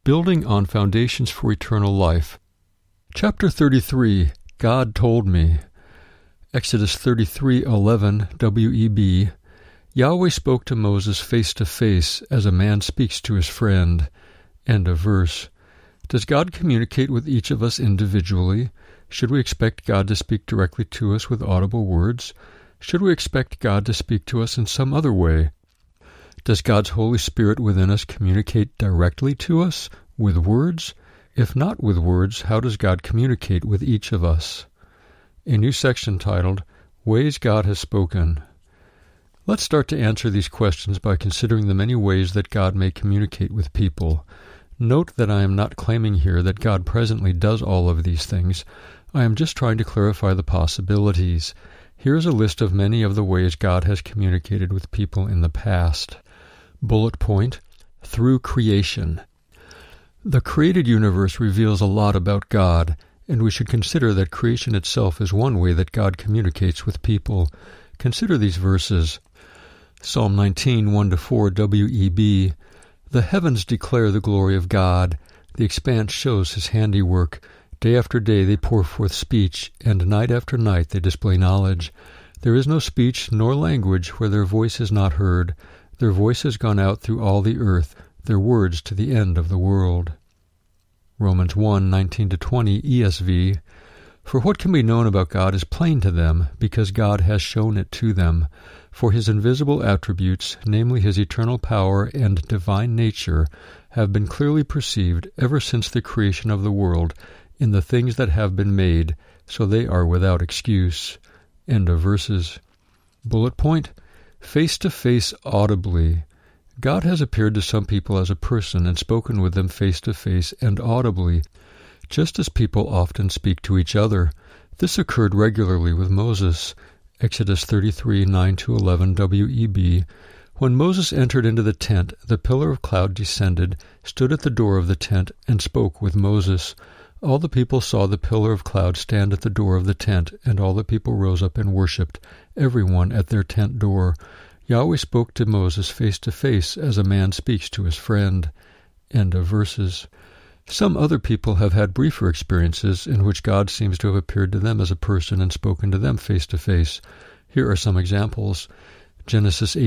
Building on Foundations for Eternal Life. Chapter 33, God Told Me. Exodus 33:11, W.E.B. Yahweh spoke to Moses face to face as a man speaks to his friend. End of verse. Does God communicate with each of us individually? Should we expect God to speak directly to us with audible words? Should we expect God to speak to us in some other way? Does God's Holy Spirit within us communicate directly to us with words? If not with words, how does God communicate with each of us? A new section titled, Ways God Has Spoken. Let's start to answer these questions by considering the many ways that God may communicate with people. Note that I am not claiming here that God presently does all of these things. I am just trying to clarify the possibilities. Here's a list of many of the ways God has communicated with people in the past. Bullet point, through creation. The created universe reveals a lot about God, and we should consider that creation itself is one way that God communicates with people. Consider these verses. Psalm 19, 1-4, W.E.B. The heavens declare the glory of God. The expanse shows his handiwork. Day after day they pour forth speech, and night after night they display knowledge. There is no speech nor language where their voice is not heard. Their voice has gone out through all the earth, their words to the end of the world. Romans 1, 19-20, ESV. For what can be known about God is plain to them, because God has shown it to them. For his invisible attributes, namely his eternal power and divine nature, have been clearly perceived ever since the creation of the world in the things that have been made, so they are without excuse. End of verses. Bullet point, face-to-face audibly. God has appeared to some people as a person and spoken with them face-to-face and audibly, just as people often speak to each other. This occurred regularly with Moses. Exodus 33, 9-11, W.E.B. When Moses entered into the tent, the pillar of cloud descended, stood at the door of the tent, and spoke with Moses. All the people saw the pillar of cloud stand at the door of the tent, and all the people rose up and worshipped, everyone at their tent door. Yahweh spoke to Moses face to face as a man speaks to his friend. End of verses. Some other people have had briefer experiences in which God seems to have appeared to them as a person and spoken to them face to face. Here are some examples. Genesis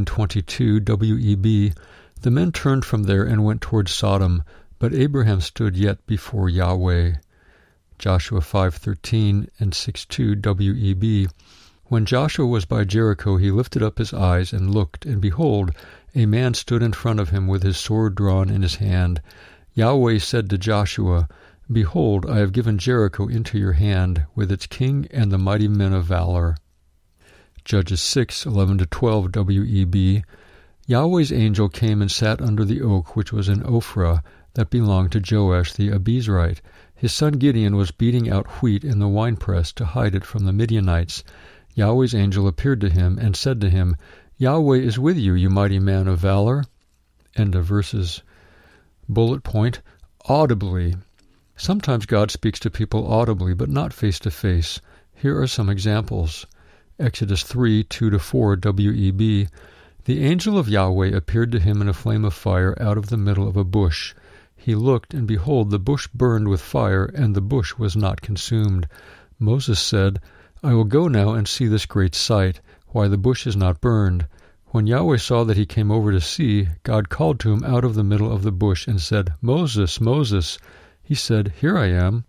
18:22, W.E.B. The men turned from there and went toward Sodom, but Abraham stood yet before Yahweh. Joshua 5:13 and 6:2, W.E.B. When Joshua was by Jericho, he lifted up his eyes and looked, and behold, a man stood in front of him with his sword drawn in his hand. Yahweh said to Joshua, Behold, I have given Jericho into your hand, with its king and the mighty men of valor. Judges 6:11-12, W.E.B. Yahweh's angel came and sat under the oak which was in Ophrah, that belonged to Joash the Abiezrite. His son Gideon was beating out wheat in the winepress to hide it from the Midianites. Yahweh's angel appeared to him and said to him, Yahweh is with you, you mighty man of valor. End of verses. Bullet point, audibly. Sometimes God speaks to people audibly, but not face to face. Here are some examples. Exodus 3, 2-4, W.E.B. The angel of Yahweh appeared to him in a flame of fire out of the middle of a bush. He looked, and behold, the bush burned with fire, and the bush was not consumed. Moses said, I will go now and see this great sight, why the bush is not burned. When Yahweh saw that he came over to see, God called to him out of the middle of the bush and said, Moses, Moses. He said, Here I am.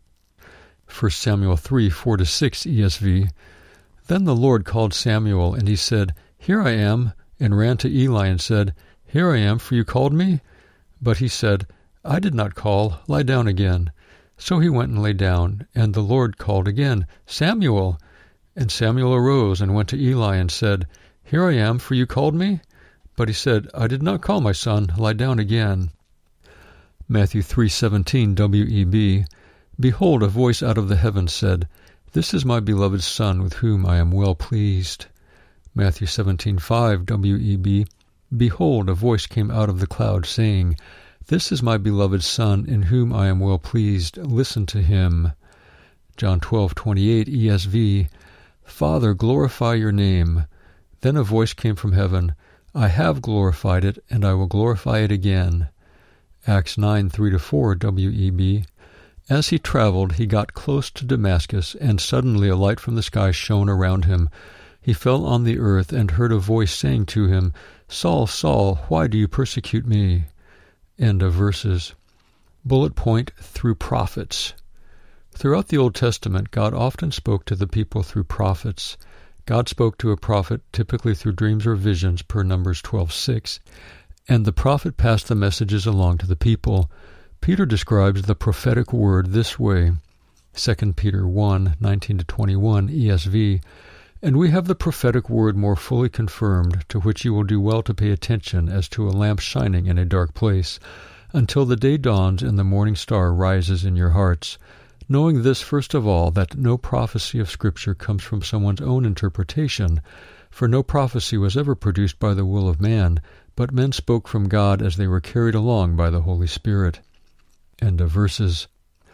1 Samuel 3, 4-6, ESV. Then the Lord called Samuel, and he said, Here I am, and ran to Eli and said, Here I am, for you called me? But he said, I did not call, lie down again. So he went and lay down, and the Lord called again, Samuel. And Samuel arose and went to Eli and said, Here I am, for you called me? But he said, I did not call, my son, lie down again. Matthew 3:17, W.E.B. Behold, a voice out of the heavens said, This is my beloved Son, with whom I am well pleased. Matthew 17:5, W.E.B. Behold, a voice came out of the cloud, saying, This is my beloved Son, in whom I am well pleased. Listen to him. John 12:28, ESV. Father, glorify your name. Then a voice came from heaven, I have glorified it, and I will glorify it again. Acts 9, 3-4 WEB. As he traveled, he got close to Damascus, and suddenly a light from the sky shone around him. He fell on the earth and heard a voice saying to him, Saul, Saul, why do you persecute me? End of verses. Bullet point, through prophets. Throughout the Old Testament, God often spoke to the people through prophets. God spoke to a prophet typically through dreams or visions per Numbers 12:6, and the prophet passed the messages along to the people. Peter describes the prophetic word this way, 2 Peter 1, 19-21 ESV, and we have the prophetic word more fully confirmed, to which you will do well to pay attention as to a lamp shining in a dark place, until the day dawns and the morning star rises in your hearts, knowing this first of all, that no prophecy of Scripture comes from someone's own interpretation, for no prophecy was ever produced by the will of man, but men spoke from God as they were carried along by the Holy Spirit. End of verses.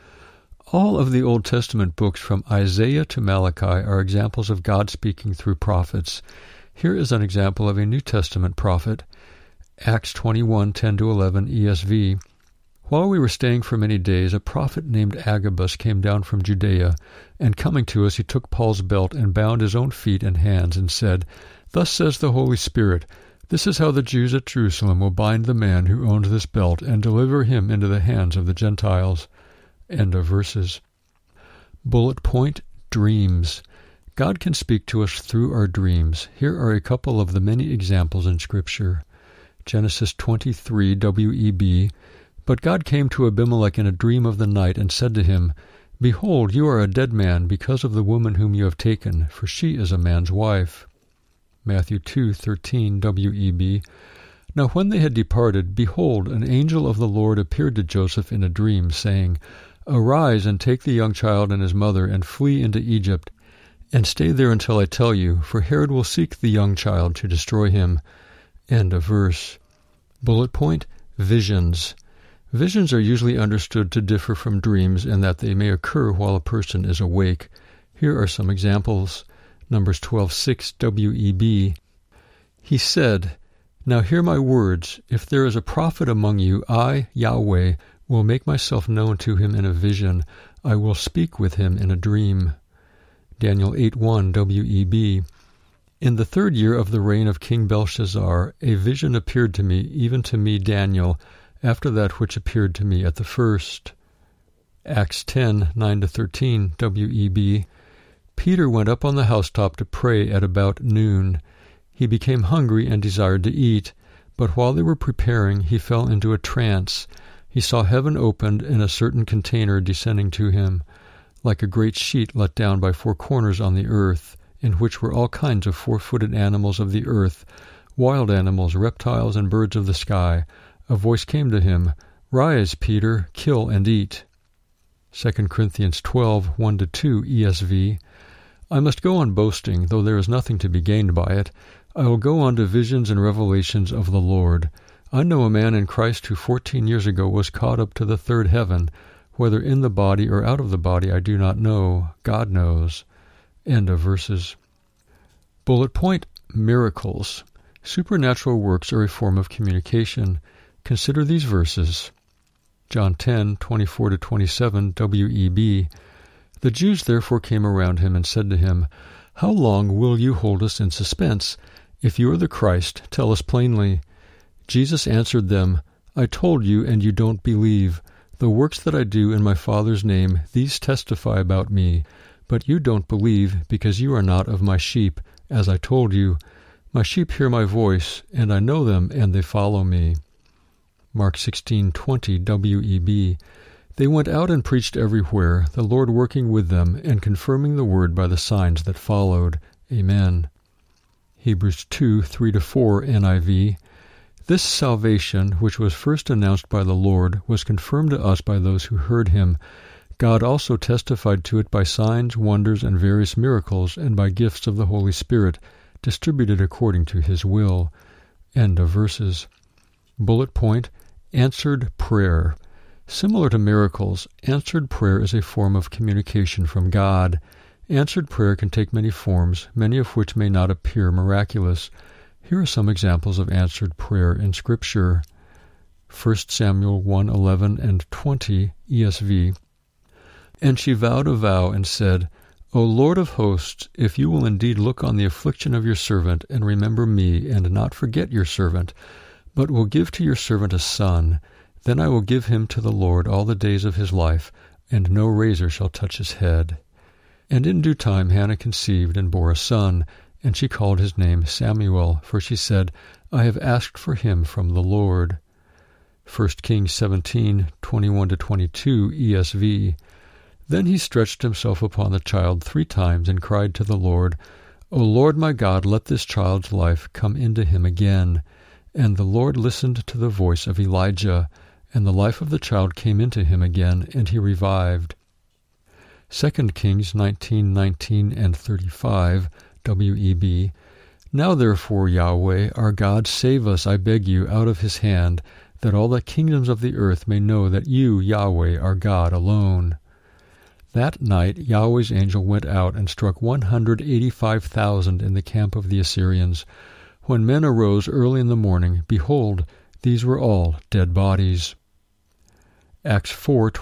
All of the Old Testament books from Isaiah to Malachi are examples of God speaking through prophets. Here is an example of a New Testament prophet. Acts 21, 10-11 ESV. While we were staying for many days, a prophet named Agabus came down from Judea, and coming to us he took Paul's belt and bound his own feet and hands and said, Thus says the Holy Spirit, this is how the Jews at Jerusalem will bind the man who owns this belt and deliver him into the hands of the Gentiles. End of verses. Bullet point, dreams. God can speak to us through our dreams. Here are a couple of the many examples in Scripture. Genesis 23 WEB. But God came to Abimelech in a dream of the night and said to him, Behold, you are a dead man because of the woman whom you have taken, for she is a man's wife. Matthew 2:13 WEB. Now when they had departed, behold, an angel of the Lord appeared to Joseph in a dream, saying, Arise and take the young child and his mother and flee into Egypt, and stay there until I tell you, for Herod will seek the young child to destroy him. End of verse. Bullet point, visions. Visions are usually understood to differ from dreams in that they may occur while a person is awake. Here are some examples. Numbers 12:6 WEB. He said, Now hear my words. If there is a prophet among you, I, Yahweh, will make myself known to him in a vision. I will speak with him in a dream. Daniel 8:1 WEB. In the 3rd year of the reign of King Belshazzar, a vision appeared to me, even to me, Daniel, after that which appeared to me at the first. Acts 10:9-13 WEB. Peter went up on the housetop to pray at about noon. He became hungry and desired to eat, but while they were preparing, he fell into a trance. He saw heaven opened and a certain container descending to him, like a great sheet let down by 4 corners on the earth, in which were all kinds of 4-footed animals of the earth, wild animals, reptiles, and birds of the sky. A voice came to him, Rise, Peter, kill and eat. 2 Corinthians 12:1-2 ESV. I must go on boasting, though there is nothing to be gained by it. I will go on to visions and revelations of the Lord. I know a man in Christ who 14 years ago was caught up to the 3rd heaven. Whether in the body or out of the body I do not know. God knows. End of verses. Bullet point, miracles. Supernatural works are a form of communication. Consider these verses. John 10:24-27 WEB. The Jews therefore came around him and said to him, How long will you hold us in suspense? If you are the Christ, tell us plainly. Jesus answered them, I told you, and you don't believe. The works that I do in my Father's name, these testify about me. But you don't believe, because you are not of my sheep, as I told you. My sheep hear my voice, and I know them, and they follow me. Mark 16:20 WEB. They went out and preached everywhere, the Lord working with them and confirming the word by the signs that followed. Amen. Hebrews 2:3-4 NIV. This salvation, which was first announced by the Lord, was confirmed to us by those who heard him. God also testified to it by signs, wonders, and various miracles, and by gifts of the Holy Spirit, distributed according to his will. End of verses. Bullet point, answered prayer. Similar to miracles, answered prayer is a form of communication from God. Answered prayer can take many forms, many of which may not appear miraculous. Here are some examples of answered prayer in Scripture. 1 Samuel 1:11 and 20 ESV. And she vowed a vow and said, O Lord of hosts, if you will indeed look on the affliction of your servant, and remember me, and not forget your servant, but will give to your servant a son, then I will give him to the Lord all the days of his life, and no razor shall touch his head. And in due time Hannah conceived and bore a son, and she called his name Samuel, for she said, I have asked for him from the Lord. 1 Kings 17:21-22 ESV. Then he stretched himself upon the child 3 times and cried to the Lord, O Lord my God, let this child's life come into him again. And the Lord listened to the voice of Elijah, and the life of the child came into him again, and he revived. 2 Kings 19:19 and 35 WEB. Now therefore, Yahweh, our God, save us, I beg you, out of his hand, that all the kingdoms of the earth may know that you, Yahweh, are God alone. That night Yahweh's angel went out and struck 185,000 in the camp of the Assyrians. When men arose early in the morning, behold, these were all dead bodies. Acts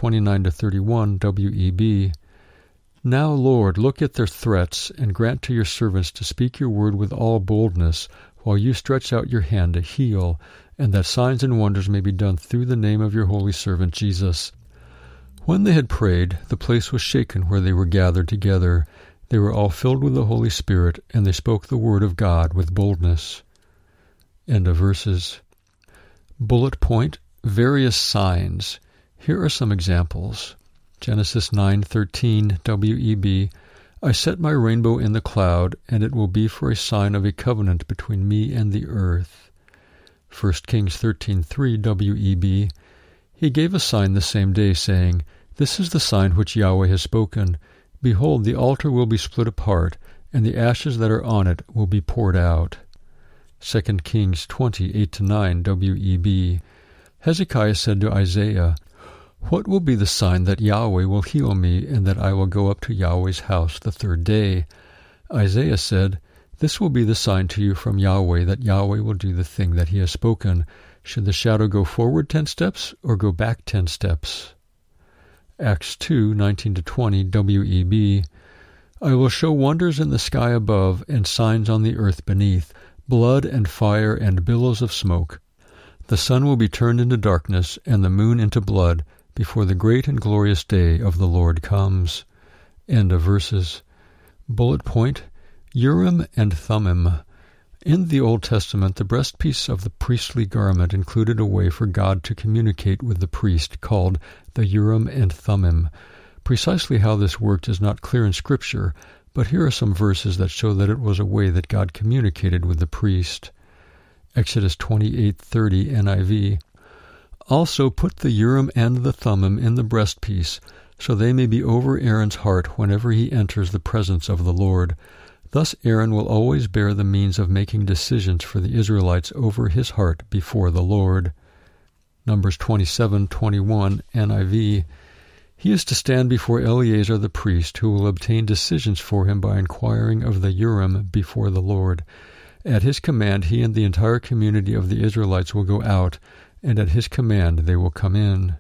4:29-31 WEB. Now, Lord, look at their threats, and grant to your servants to speak your word with all boldness, while you stretch out your hand to heal, and that signs and wonders may be done through the name of your holy servant Jesus. When they had prayed, the place was shaken where they were gathered together. They were all filled with the Holy Spirit, and they spoke the word of God with boldness. End of verses. Bullet point, various signs. Here are some examples. Genesis 9:13 WEB. I set my rainbow in the cloud, and it will be for a sign of a covenant between me and the earth. 1 Kings 13:3 WEB. He gave a sign the same day, saying, This is the sign which Yahweh has spoken. Behold, the altar will be split apart, and the ashes that are on it will be poured out. 2 Kings 20:8-9 WEB. Hezekiah said to Isaiah, What will be the sign that Yahweh will heal me, and that I will go up to Yahweh's house the 3rd day? Isaiah said, This will be the sign to you from Yahweh, that Yahweh will do the thing that he has spoken. Should the shadow go forward 10 steps, or go back 10 steps? Acts 2:19-20 WEB. I will show wonders in the sky above, and signs on the earth beneath, blood and fire and billows of smoke. The sun will be turned into darkness, and the moon into blood, before the great and glorious day of the Lord comes. End of verses. Bullet point, Urim and Thummim. In the Old Testament, the breastpiece of the priestly garment included a way for God to communicate with the priest called the Urim and Thummim. Precisely how this worked is not clear in Scripture, but here are some verses that show that it was a way that God communicated with the priest. Exodus 28:30 NIV. Also put the Urim and the Thummim in the breastpiece, so they may be over Aaron's heart whenever he enters the presence of the Lord. Thus Aaron will always bear the means of making decisions for the Israelites over his heart before the Lord. Numbers 27:21 NIV. He is to stand before Eleazar the priest, who will obtain decisions for him by inquiring of the Urim before the Lord. At his command he and the entire community of the Israelites will go out, and at his command they will come in.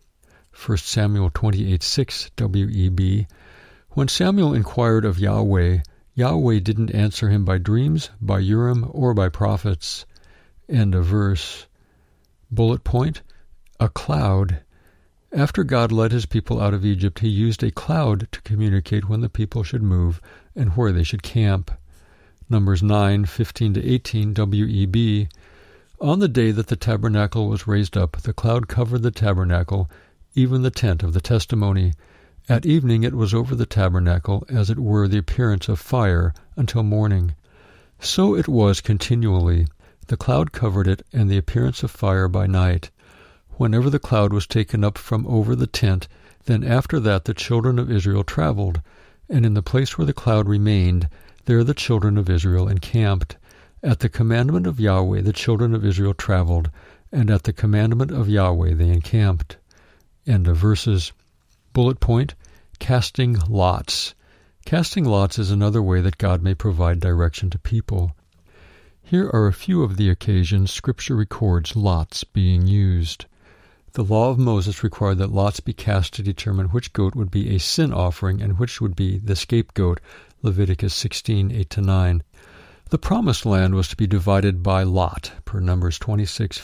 1 Samuel 28:6 WEB. When Samuel inquired of Yahweh, Yahweh didn't answer him by dreams, by Urim, or by prophets. End of verse. Bullet point, a cloud. After God led his people out of Egypt, he used a cloud to communicate when the people should move and where they should camp. Numbers 9:15-18 WEB. On the day that the tabernacle was raised up, the cloud covered the tabernacle, even the tent of the testimony. At evening it was over the tabernacle, as it were the appearance of fire, until morning. So it was continually. The cloud covered it, and the appearance of fire by night. Whenever the cloud was taken up from over the tent, then after that the children of Israel traveled, and in the place where the cloud remained, there the children of Israel encamped. At the commandment of Yahweh the children of Israel traveled, and at the commandment of Yahweh they encamped. End of verses. Bullet point, casting lots. Casting lots is another way that God may provide direction to people. Here are a few of the occasions Scripture records lots being used. The law of Moses required that lots be cast to determine which goat would be a sin offering and which would be the scapegoat, Leviticus 16, 8-9. The promised land was to be divided by lot, per Numbers 26,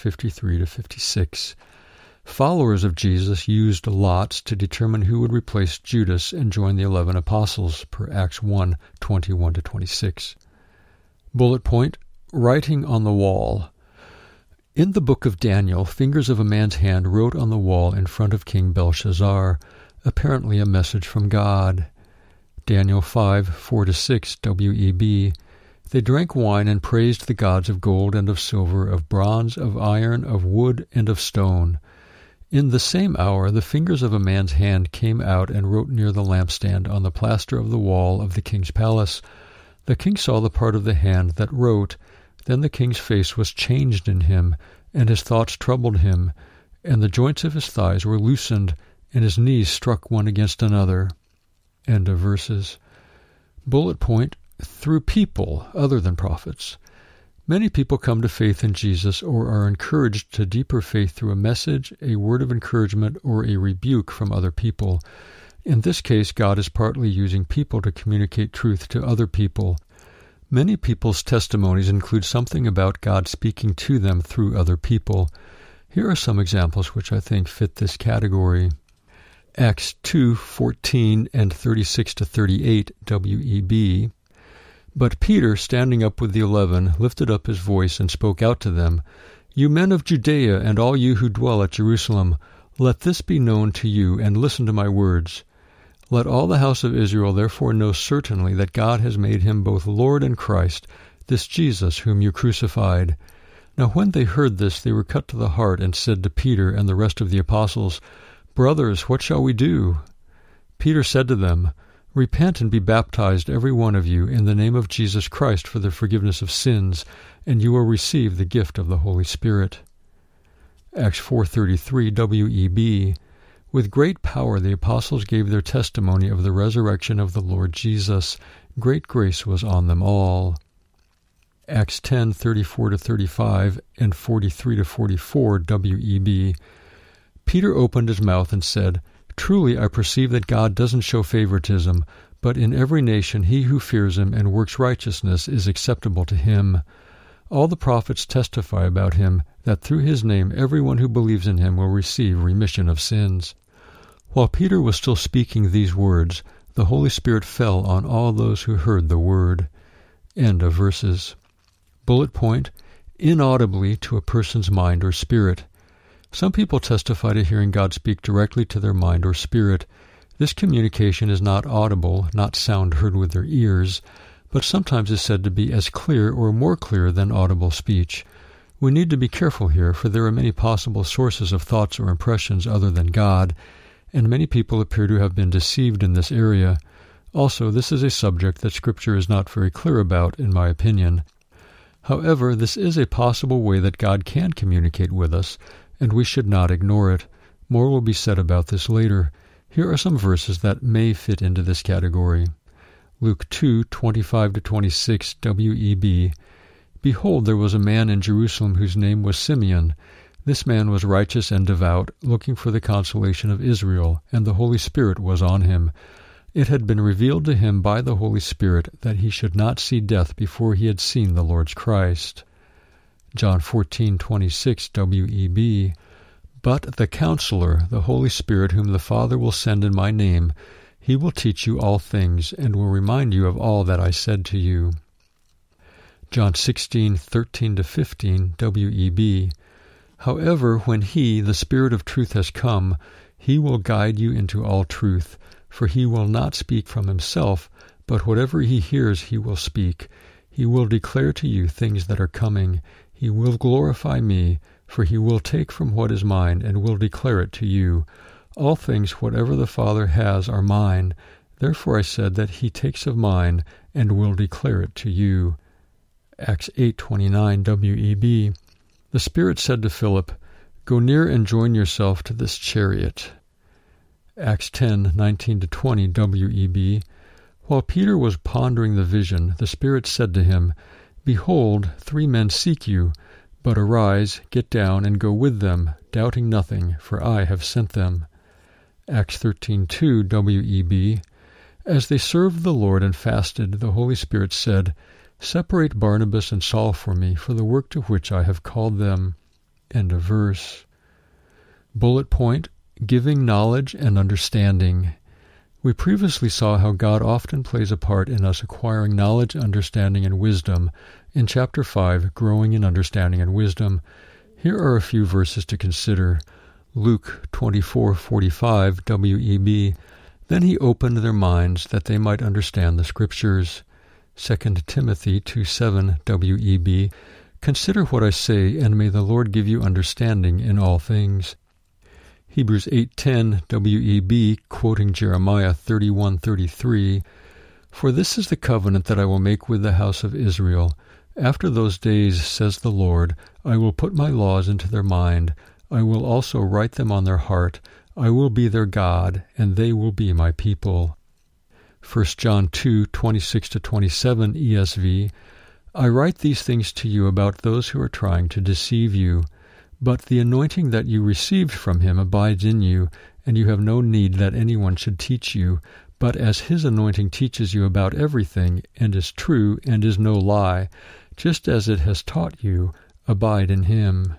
53-56. Followers of Jesus used lots to determine who would replace Judas and join the 11 apostles, per Acts 1, 21-26. Bullet point, writing on the wall. In the book of Daniel, fingers of a man's hand wrote on the wall in front of King Belshazzar, apparently a message from God. Daniel 5, 4-6, WEB. They drank wine and praised the gods of gold and of silver, of bronze, of iron, of wood, and of stone. In the same hour the fingers of a man's hand came out and wrote near the lampstand on the plaster of the wall of the king's palace. The king saw the part of the hand that wrote. Then the king's face was changed in him, and his thoughts troubled him, and the joints of his thighs were loosened, and his knees struck one against another. End of verses. Bullet point, through people other than prophets. Many people come to faith in Jesus or are encouraged to deeper faith through a message, a word of encouragement, or a rebuke from other people. In this case, God is partly using people to communicate truth to other people. Many people's testimonies include something about God speaking to them through other people. Here are some examples which I think fit this category. Acts 2, 14 and 36-38 WEB. But Peter, standing up with the 11, lifted up his voice and spoke out to them, "You men of Judea and all you who dwell at Jerusalem, let this be known to you, and listen to my words. Let all the house of Israel therefore know certainly that God has made him both Lord and Christ, this Jesus whom you crucified." Now when they heard this, they were cut to the heart, and said to Peter and the rest of the apostles, "Brothers, what shall we do?" Peter said to them, "Repent and be baptized, every one of you, in the name of Jesus Christ for the forgiveness of sins, and you will receive the gift of the Holy Spirit." Acts 4:33 WEB. With great power the apostles gave their testimony of the resurrection of the Lord Jesus. Great grace was on them all. Acts 10:34-35 and 43-44 WEB. Peter opened his mouth and said, "Truly I perceive that God doesn't show favoritism, but in every nation he who fears him and works righteousness is acceptable to him. All the prophets testify about him, that through his name everyone who believes in him will receive remission of sins." While Peter was still speaking these words, the Holy Spirit fell on all those who heard the word. End of verses. Bullet point, inaudibly to a person's mind or spirit. Some people testify to hearing God speak directly to their mind or spirit. This communication is not audible, not sound heard with their ears, but sometimes is said to be as clear or more clear than audible speech. We need to be careful here, for there are many possible sources of thoughts or impressions other than God, and many people appear to have been deceived in this area. Also, this is a subject that Scripture is not very clear about, in my opinion. However, this is a possible way that God can communicate with us, and we should not ignore it. More will be said about this later. Here are some verses that may fit into this category. Luke 2:25-26 WEB. Behold, there was a man in Jerusalem whose name was Simeon. This man was righteous and devout, looking for the consolation of Israel, and the Holy Spirit was on him. It had been revealed to him by the Holy Spirit that he should not see death before he had seen the Lord's Christ. John 14:26 WEB. But the Counselor, the Holy Spirit, whom the Father will send in my name, he will teach you all things, and will remind you of all that I said to you. John 16:13-15 WEB. However, when he, the Spirit of truth, has come, he will guide you into all truth, for he will not speak from himself, but whatever he hears he will speak. He will declare to you things that are coming. He will glorify me, for he will take from what is mine and will declare it to you. All things whatever the Father has are mine. Therefore I said that he takes of mine and will declare it to you. Acts 8:29 WEB. The Spirit said to Philip, "Go near and join yourself to this chariot." Acts 10:19-20 WEB. While Peter was pondering the vision, the Spirit said to him, Behold, 3 men seek you, but arise, get down, and go with them, doubting nothing, for I have sent them. Acts 13:2 W.E.B. As they served the Lord and fasted, the Holy Spirit said, Separate Barnabas and Saul for me, for the work to which I have called them. End of verse. Bullet point, giving knowledge and understanding. We previously saw how God often plays a part in us acquiring knowledge, understanding, and wisdom. In chapter 5, Growing in Understanding and Wisdom, here are a few verses to consider. Luke 24:45 W.E.B. Then he opened their minds that they might understand the Scriptures. 2 Timothy 2:7 W.E.B. Consider what I say, and may the Lord give you understanding in all things. Hebrews 8:10 W.E.B. quoting Jeremiah 31:33, For this is the covenant that I will make with the house of Israel. After those days, says the Lord, I will put my laws into their mind. I will also write them on their heart. I will be their God, and they will be my people. 1 John 2:26-27 ESV, I write these things to you about those who are trying to deceive you. But the anointing that you received from him abides in you, and you have no need that anyone should teach you. But as his anointing teaches you about everything, and is true, and is no lie, just as it has taught you, abide in him.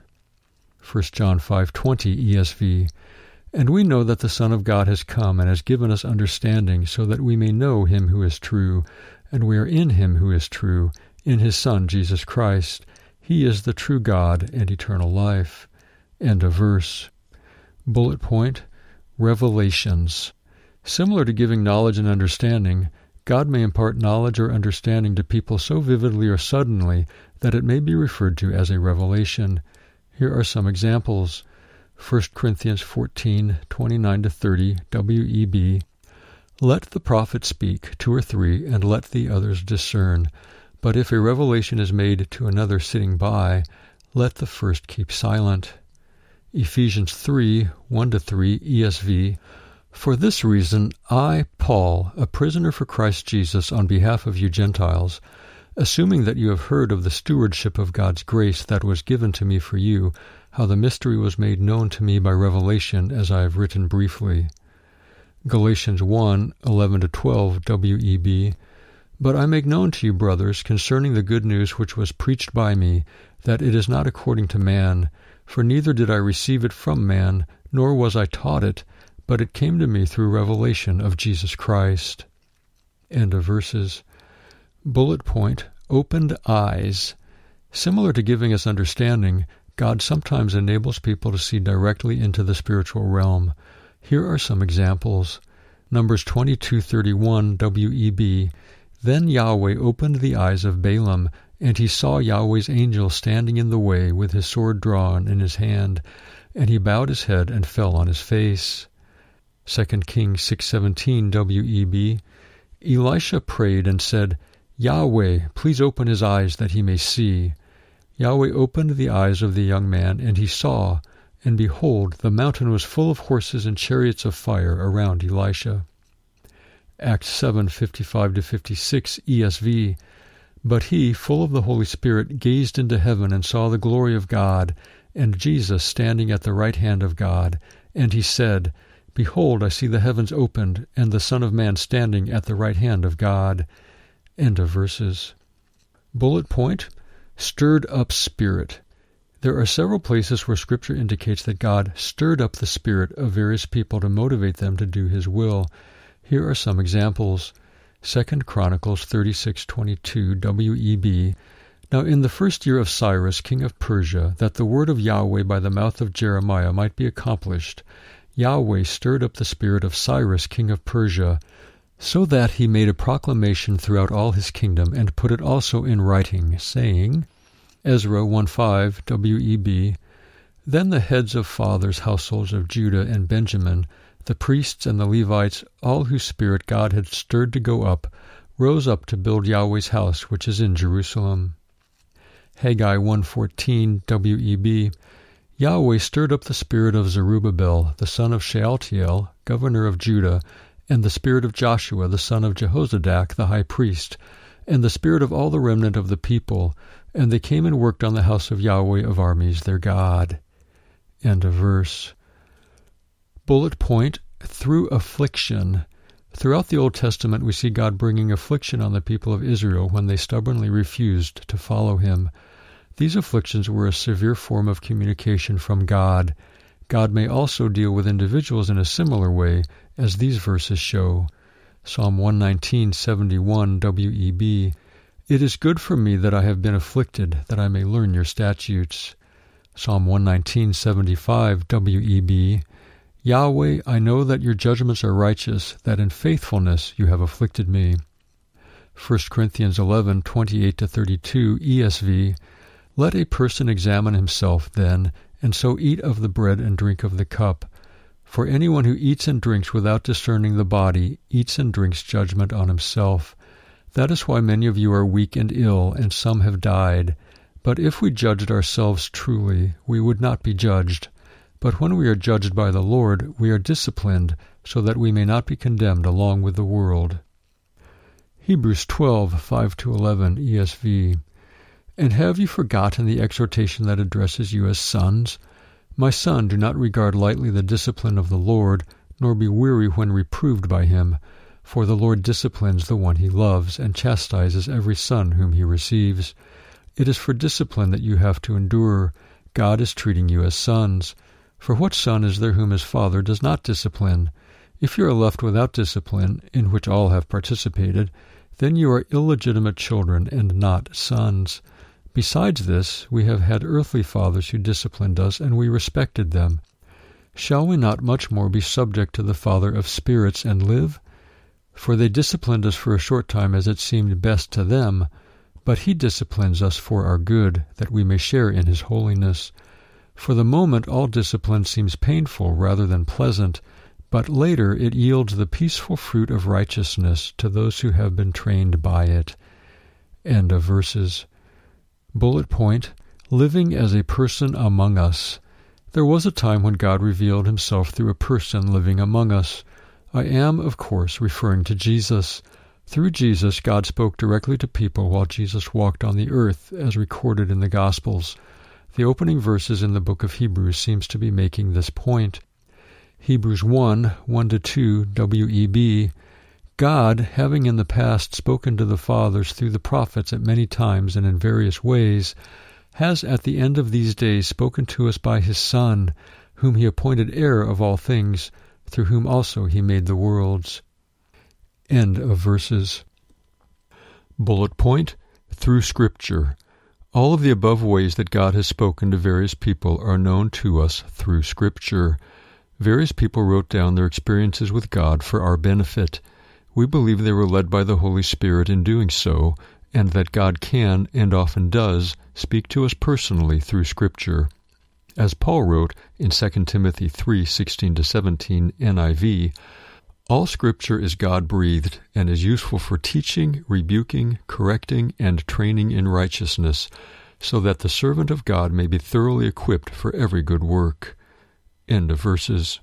1 John 5:20 ESV, And we know that the Son of God has come and has given us understanding, so that we may know him who is true, and we are in him who is true, in his Son Jesus Christ. He is the true God and eternal life. End of verse. Bullet point, revelations. Similar to giving knowledge and understanding, God may impart knowledge or understanding to people so vividly or suddenly that it may be referred to as a revelation. Here are some examples. 1 Corinthians 14:29-30 W.E.B. Let the prophet speak, 2 or 3, and let the others discern. But if a revelation is made to another sitting by, let the first keep silent. Ephesians 3:1-3 ESV. For this reason, I, Paul, a prisoner for Christ Jesus on behalf of you Gentiles, assuming that you have heard of the stewardship of God's grace that was given to me for you, how the mystery was made known to me by revelation, as I have written briefly. Galatians 1:11-12 W.E.B. But I make known to you, brothers, concerning the good news which was preached by me, that it is not according to man, for neither did I receive it from man, nor was I taught it, but it came to me through revelation of Jesus Christ. End of verses. Bullet point, opened eyes. Similar to giving us understanding, God sometimes enables people to see directly into the spiritual realm. Here are some examples. Numbers 22:31 W.E.B. Then Yahweh opened the eyes of Balaam, and he saw Yahweh's angel standing in the way with his sword drawn in his hand, and he bowed his head and fell on his face. 2 Kings 6:17 W.E.B. Elisha prayed and said, Yahweh, please open his eyes that he may see. Yahweh opened the eyes of the young man, and he saw, and behold, the mountain was full of horses and chariots of fire around Elisha. Acts 7:55-56 ESV. But he, full of the Holy Spirit, gazed into heaven and saw the glory of God, and Jesus standing at the right hand of God. And he said, Behold, I see the heavens opened, and the Son of Man standing at the right hand of God. End of verses. Bullet point, stirred up spirit. There are several places where Scripture indicates that God stirred up the spirit of various people to motivate them to do his will. Here are some examples. 2 Chronicles 36:22 W.E.B. Now in the first year of Cyrus, king of Persia, that the word of Yahweh by the mouth of Jeremiah might be accomplished, Yahweh stirred up the spirit of Cyrus, king of Persia, so that he made a proclamation throughout all his kingdom, and put it also in writing, saying, Ezra 1:5 W.E.B. Then the heads of fathers' households of Judah and Benjamin, the priests and the Levites, all whose spirit God had stirred to go up, rose up to build Yahweh's house which is in Jerusalem. Haggai 1:14 W.E.B. Yahweh stirred up the spirit of Zerubbabel, the son of Shealtiel, governor of Judah, and the spirit of Joshua, the son of Jehozadak, the high priest, and the spirit of all the remnant of the people, and they came and worked on the house of Yahweh of armies, their God. End of verse. Bullet point, through affliction. Throughout the Old Testament, we see God bringing affliction on the people of Israel when they stubbornly refused to follow him. These afflictions were a severe form of communication from God. God may also deal with individuals in a similar way, as these verses show. Psalm 119:71 WEB. It is good for me that I have been afflicted, that I may learn your statutes. Psalm 119:75 WEB. Yahweh, I know that your judgments are righteous, that in faithfulness you have afflicted me. 1 Corinthians 11:28-32 ESV. Let a person examine himself, then, and so eat of the bread and drink of the cup. For anyone who eats and drinks without discerning the body eats and drinks judgment on himself. That is why many of you are weak and ill, and some have died. But if we judged ourselves truly, we would not be judged. But when we are judged by the Lord, we are disciplined, so that we may not be condemned along with the world. Hebrews 12:5-11 ESV. And have you forgotten the exhortation that addresses you as sons? My son, do not regard lightly the discipline of the Lord, nor be weary when reproved by him. For the Lord disciplines the one he loves, and chastises every son whom he receives. It is for discipline that you have to endure. God is treating you as sons. For what son is there whom his father does not discipline? If you are left without discipline, in which all have participated, then you are illegitimate children and not sons. Besides this, we have had earthly fathers who disciplined us, and we respected them. Shall we not much more be subject to the Father of spirits and live? For they disciplined us for a short time as it seemed best to them, but he disciplines us for our good, that we may share in his holiness. For the moment all discipline seems painful rather than pleasant, but later it yields the peaceful fruit of righteousness to those who have been trained by it. End of verses. Bullet point, living as a person among us. There was a time when God revealed himself through a person living among us. I am, of course, referring to Jesus. Through Jesus, God spoke directly to people while Jesus walked on the earth, as recorded in the Gospels. The opening verses in the book of Hebrews seems to be making this point. Hebrews 1:1-2 WEB. God, having in the past spoken to the fathers through the prophets at many times and in various ways, has at the end of these days spoken to us by his Son, whom he appointed heir of all things, through whom also he made the worlds. End of verses. Bullet point, through Scripture. All of the above ways that God has spoken to various people are known to us through Scripture. Various people wrote down their experiences with God for our benefit. We believe they were led by the Holy Spirit in doing so, and that God can, and often does, speak to us personally through Scripture. As Paul wrote in 2 Timothy 3:16-17 NIV, all Scripture is God-breathed and is useful for teaching, rebuking, correcting, and training in righteousness, so that the servant of God may be thoroughly equipped for every good work. End of verses.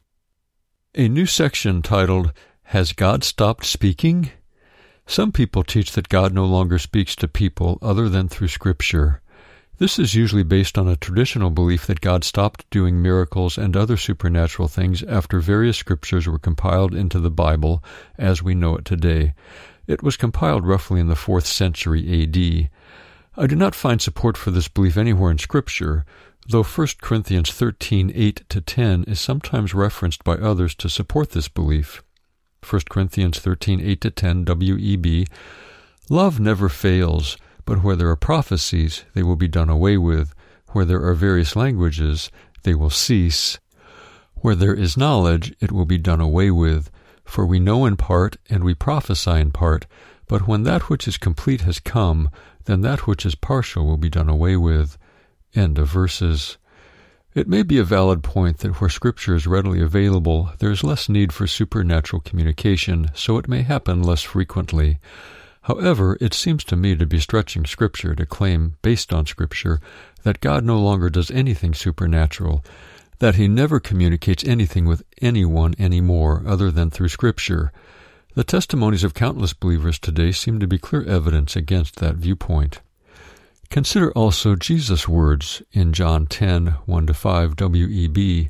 A new section titled, Has God Stopped Speaking? Some people teach that God no longer speaks to people other than through Scripture. This is usually based on a traditional belief that God stopped doing miracles and other supernatural things after various scriptures were compiled into the Bible as we know it today. It was compiled roughly in the 4th century A.D. I do not find support for this belief anywhere in Scripture, though 1 Corinthians 13:8-10 is sometimes referenced by others to support this belief. 1 Corinthians 13:8-10 WEB, Love never fails, but where there are prophecies, they will be done away with. Where there are various languages, they will cease. Where there is knowledge, it will be done away with. For we know in part, and we prophesy in part. But when that which is complete has come, then that which is partial will be done away with. End of verses. It may be a valid point that where Scripture is readily available, there is less need for supernatural communication, so it may happen less frequently. However, it seems to me to be stretching Scripture to claim, based on Scripture, that God no longer does anything supernatural, that he never communicates anything with anyone anymore other than through Scripture. The testimonies of countless believers today seem to be clear evidence against that viewpoint. Consider also Jesus' words in John 10, 1-5 WEB.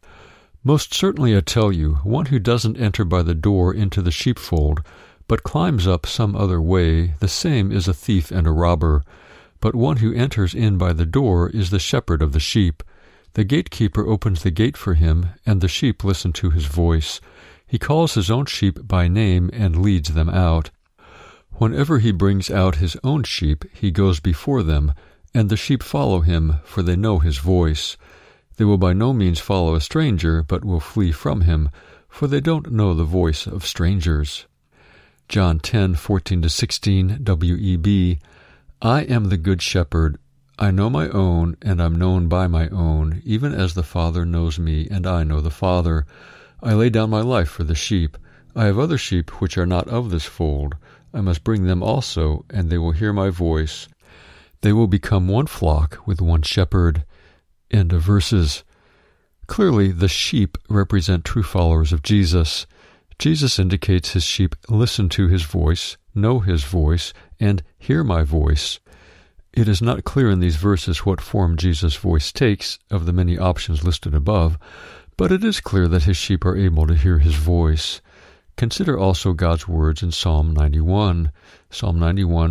Most certainly I tell you, one who doesn't enter by the door into the sheepfold, but climbs up some other way, the same is a thief and a robber. But one who enters in by the door is the shepherd of the sheep. The gatekeeper opens the gate for him, and the sheep listen to his voice. He calls his own sheep by name and leads them out. Whenever he brings out his own sheep, he goes before them, and the sheep follow him, for they know his voice. They will by no means follow a stranger, but will flee from him, for they don't know the voice of strangers. John 10:14-16 WEB. I am the good shepherd. I know my own, and am known by my own, even as the Father knows me, and I know the Father. I lay down my life for the sheep. I have other sheep which are not of this fold. I must bring them also, and they will hear my voice. They will become one flock with one shepherd. End of verses. Clearly, the sheep represent true followers of Jesus. Jesus indicates his sheep listen to his voice, know his voice, and hear my voice. It is not clear in these verses what form Jesus' voice takes of the many options listed above, but it is clear that his sheep are able to hear his voice. Consider also God's words in Psalm 91. Psalm 91,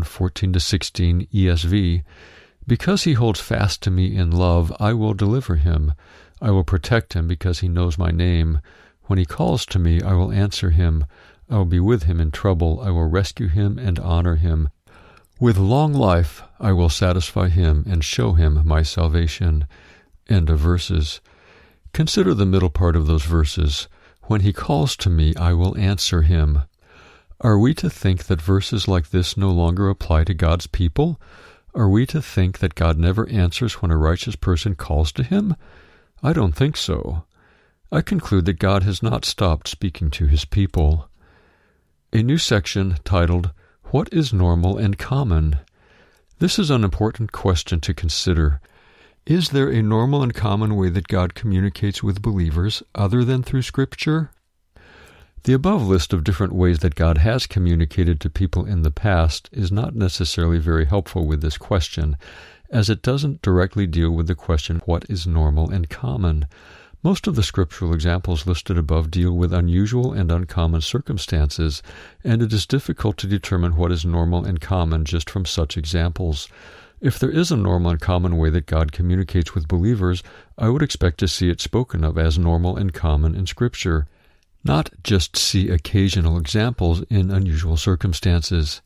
14-16 ESV. Because he holds fast to me in love, I will deliver him. I will protect him because he knows my name. When he calls to me, I will answer him. I will be with him in trouble. I will rescue him and honor him. With long life I will satisfy him and show him my salvation. End of verses. Consider the middle part of those verses. When he calls to me, I will answer him. Are we to think that verses like this no longer apply to God's people? Are we to think that God never answers when a righteous person calls to him? I don't think so. I conclude that God has not stopped speaking to his people. A new section titled, What is Normal and Common? This is an important question to consider. Is there a normal and common way that God communicates with believers other than through Scripture? The above list of different ways that God has communicated to people in the past is not necessarily very helpful with this question, as it doesn't directly deal with the question, what is normal and common? Most of the scriptural examples listed above deal with unusual and uncommon circumstances, and it is difficult to determine what is normal and common just from such examples. If there is a normal and common way that God communicates with believers, I would expect to see it spoken of as normal and common in Scripture, not just see occasional examples in unusual circumstances.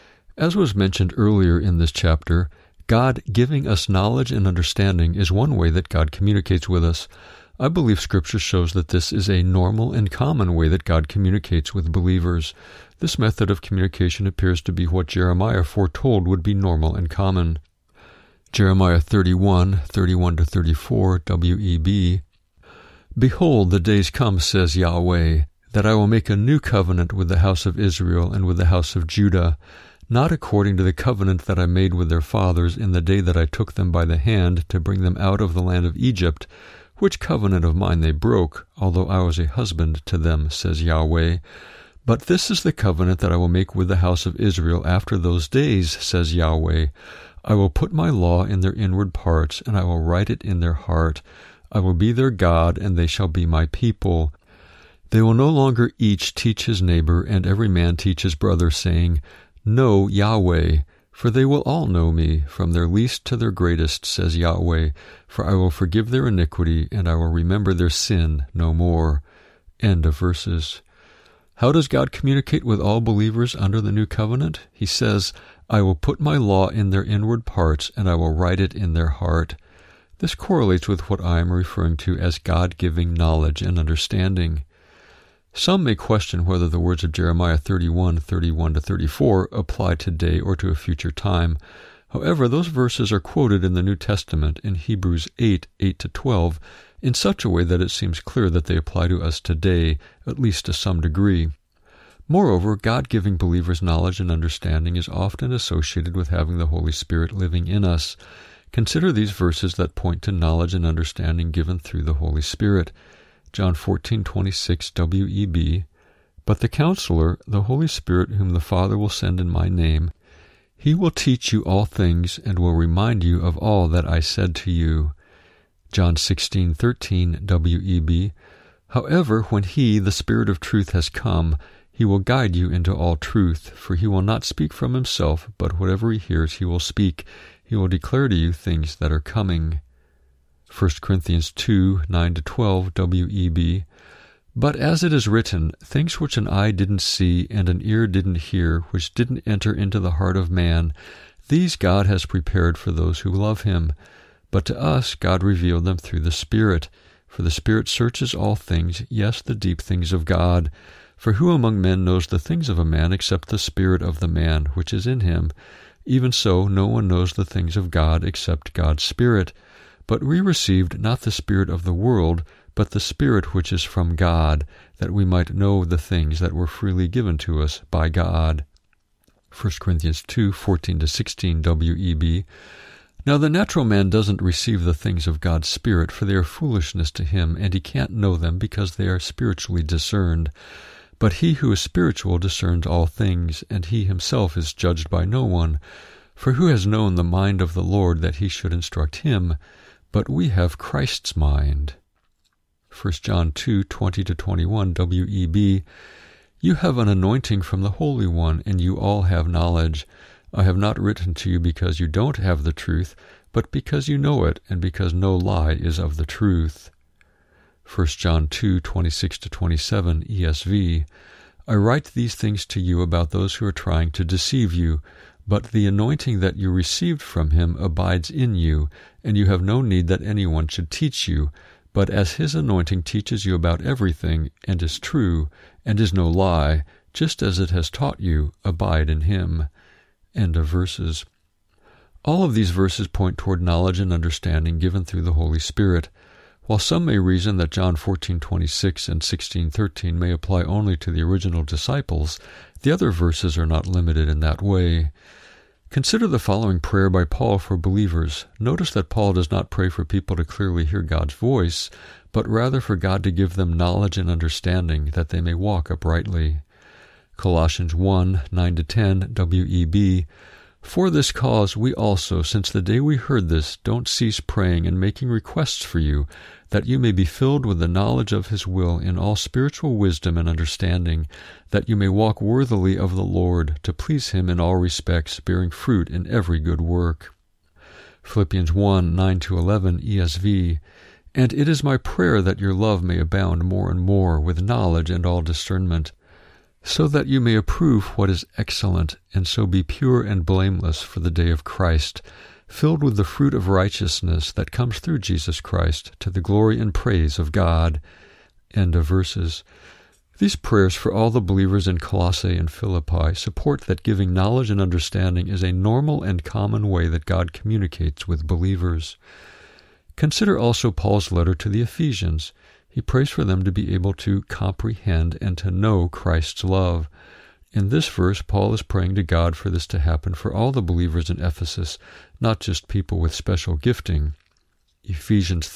As was mentioned earlier in this chapter, God giving us knowledge and understanding is one way that God communicates with us. I believe Scripture shows that this is a normal and common way that God communicates with believers. This method of communication appears to be what Jeremiah foretold would be normal and common. Jeremiah 31, 31-34 WEB. Behold, the days come, says Yahweh, that I will make a new covenant with the house of Israel and with the house of Judah, not according to the covenant that I made with their fathers in the day that I took them by the hand to bring them out of the land of Egypt, which covenant of mine they broke, although I was a husband to them, says Yahweh. But this is the covenant that I will make with the house of Israel after those days, says Yahweh. I will put my law in their inward parts, and I will write it in their heart. I will be their God, and they shall be my people. They will no longer each teach his neighbor, and every man teach his brother, saying, Know Yahweh, for they will all know me, from their least to their greatest, says Yahweh. For I will forgive their iniquity, and I will remember their sin no more. End of verses. How does God communicate with all believers under the new covenant? He says, I will put my law in their inward parts, and I will write it in their heart. This correlates with what I am referring to as God giving knowledge and understanding. Some may question whether the words of Jeremiah 31, 31-34 apply today or to a future time. However, those verses are quoted in the New Testament in Hebrews 8, 8-12, in such a way that it seems clear that they apply to us today, at least to some degree. Moreover, God giving believers knowledge and understanding is often associated with having the Holy Spirit living in us. Consider these verses that point to knowledge and understanding given through the Holy Spirit. John 14:26 WEB. But the Counselor, the Holy Spirit, whom the Father will send in my name, he will teach you all things and will remind you of all that I said to you. John 16:13 W.E.B. However, when he, the Spirit of truth, has come, he will guide you into all truth, for he will not speak from himself, but whatever he hears he will speak. He will declare to you things that are coming. 1 Corinthians 2:9-12 W.E.B. But as it is written, things which an eye didn't see and an ear didn't hear, which didn't enter into the heart of man, these God has prepared for those who love him. But to us God revealed them through the Spirit. For the Spirit searches all things, yes, the deep things of God. For who among men knows the things of a man except the spirit of the man which is in him? Even so, no one knows the things of God except God's Spirit. But we received not the spirit of the world, but the Spirit which is from God, that we might know the things that were freely given to us by God. 1 Corinthians 2:14-16 W.E.B. Now the natural man doesn't receive the things of God's Spirit, for they are foolishness to him, and he can't know them because they are spiritually discerned. But he who is spiritual discerns all things, and he himself is judged by no one. For who has known the mind of the Lord that he should instruct him? But we have Christ's mind. 1 John 2:20-21 W.E.B. You have an anointing from the Holy One, and you all have knowledge. I have not written to you because you don't have the truth, but because you know it, and because no lie is of the truth. 1 John 2:26-27 ESV. I write these things to you about those who are trying to deceive you, but the anointing that you received from him abides in you, and you have no need that anyone should teach you. But as his anointing teaches you about everything, and is true, and is no lie, just as it has taught you, abide in him. End of verses. All of these verses point toward knowledge and understanding given through the Holy Spirit. While some may reason that John 14:26 and 16:13 may apply only to the original disciples, the other verses are not limited in that way. Consider the following prayer by Paul for believers. Notice that Paul does not pray for people to clearly hear God's voice, but rather for God to give them knowledge and understanding that they may walk uprightly. Colossians 1:9-10 W.E.B. For this cause we also, since the day we heard this, don't cease praying and making requests for you, that you may be filled with the knowledge of his will in all spiritual wisdom and understanding, that you may walk worthily of the Lord, to please him in all respects, bearing fruit in every good work. Philippians 1:9-11 ESV. And it is my prayer that your love may abound more and more with knowledge and all discernment, so that you may approve what is excellent, and so be pure and blameless for the day of Christ, filled with the fruit of righteousness that comes through Jesus Christ, to the glory and praise of God. End of verses. These prayers for all the believers in Colossae and Philippi support that giving knowledge and understanding is a normal and common way that God communicates with believers. Consider also Paul's letter to the Ephesians. He prays for them to be able to comprehend and to know Christ's love. In this verse, Paul is praying to God for this to happen for all the believers in Ephesus, not just people with special gifting. Ephesians